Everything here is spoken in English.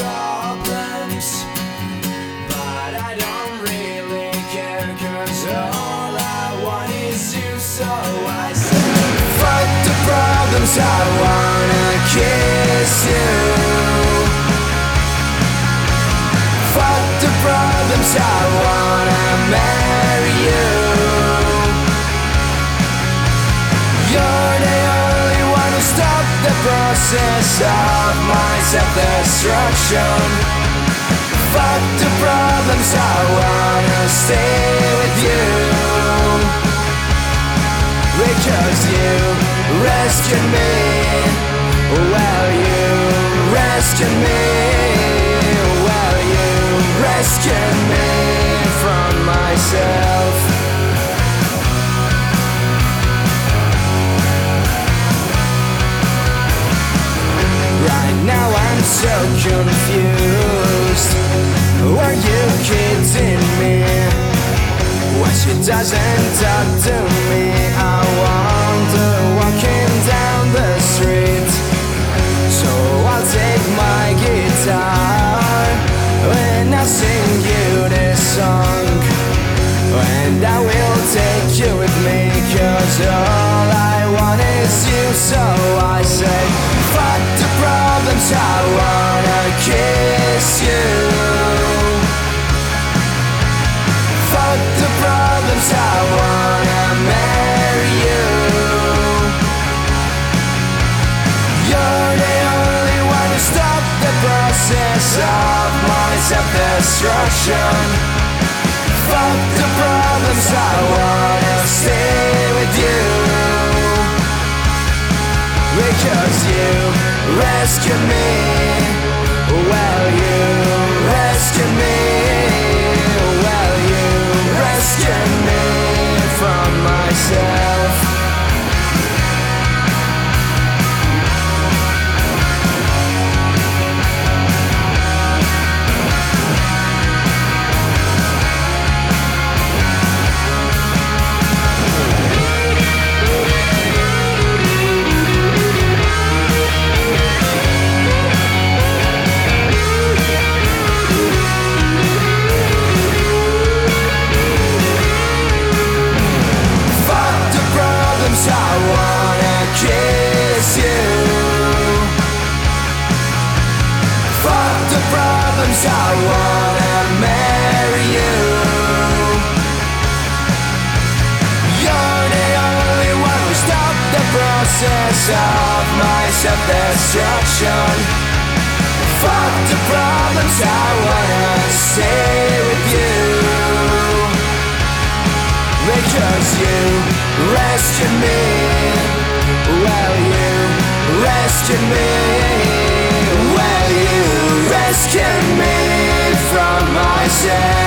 problems, but I don't really care, 'cause all I want is you. So I say, fuck the problems, I wanna kiss you. Fuck the problems, I wanna marry you. You're the only one who stopped the process of my self-destruction. Fuck the problems, I wanna stay with you, because you rescued me. Well, you rescued me. Well, you rescued me from myself. Right now I'm so confused. Were you kidding me? Why she doesn't talk to me? I wonder, walking down the street. So I'll take my guitar and I'll sing you this song, and I will take you with me, 'cause all I want is you. So I say, fuck the problems, I wanna kiss you. Fuck the problems, I wanna marry you. You're the only one who stopped the process of my self-destruction. Fuck the problems, I wanna stay with you, because you rescued me. Well, you rescued me. Well, you rescued me from myself. I wanna kiss you. Fuck the problems, I wanna marry you. You're the only one who stopped the process of my self-destruction. Fuck the problems, I wanna stay with you, because you rescued me. Well, you rescued me. Well, you rescued me from myself.